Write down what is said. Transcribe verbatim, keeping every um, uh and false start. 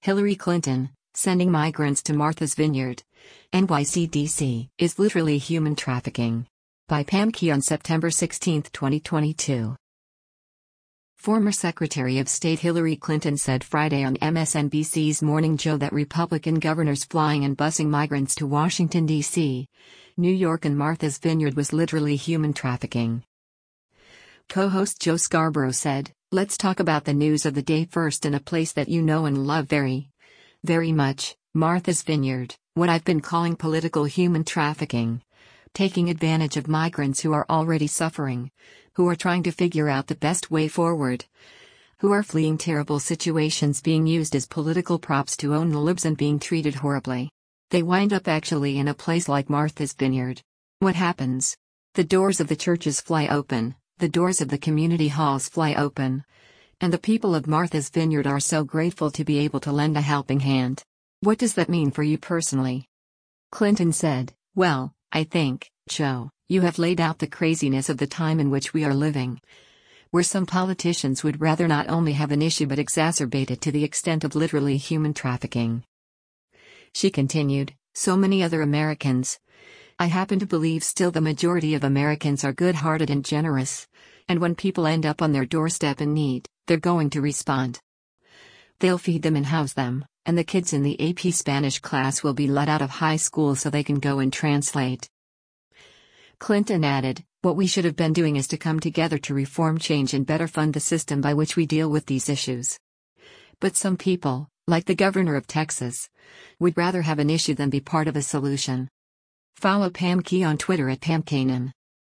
Hillary Clinton, sending migrants to Martha's Vineyard. N Y C D C is literally human trafficking. By Pam Key on September sixteenth, twenty twenty-two. Former Secretary of State Hillary Clinton said Friday on M S N B C's Morning Joe that Republican governors flying and busing migrants to Washington, D C, New York and Martha's Vineyard was literally human trafficking. Co-host Joe Scarborough said, "Let's talk about the news of the day first in a place that you know and love very, very much, Martha's Vineyard, what I've been calling political human trafficking. Taking advantage of migrants who are already suffering, who are trying to figure out the best way forward, who are fleeing terrible situations, being used as political props to own the libs and being treated horribly. They wind up actually in a place like Martha's Vineyard. What happens? The doors of the churches fly open, the doors of the community halls fly open. And the people of Martha's Vineyard are so grateful to be able to lend a helping hand. What does that mean for you personally?" Clinton said, "Well, I think, Joe, you have laid out the craziness of the time in which we are living, where some politicians would rather not only have an issue but exacerbate it to the extent of literally human trafficking." She continued, "So many other Americans. I happen to believe still the majority of Americans are good-hearted and generous, and when people end up on their doorstep in need, they're going to respond. They'll feed them and house them, and the kids in the A P Spanish class will be let out of high school so they can go and translate." Clinton added, "What we should have been doing is to come together to reform, change and better fund the system by which we deal with these issues. But some people, like the governor of Texas, would rather have an issue than be part of a solution." Follow Pam Key on Twitter at Pam Kanan.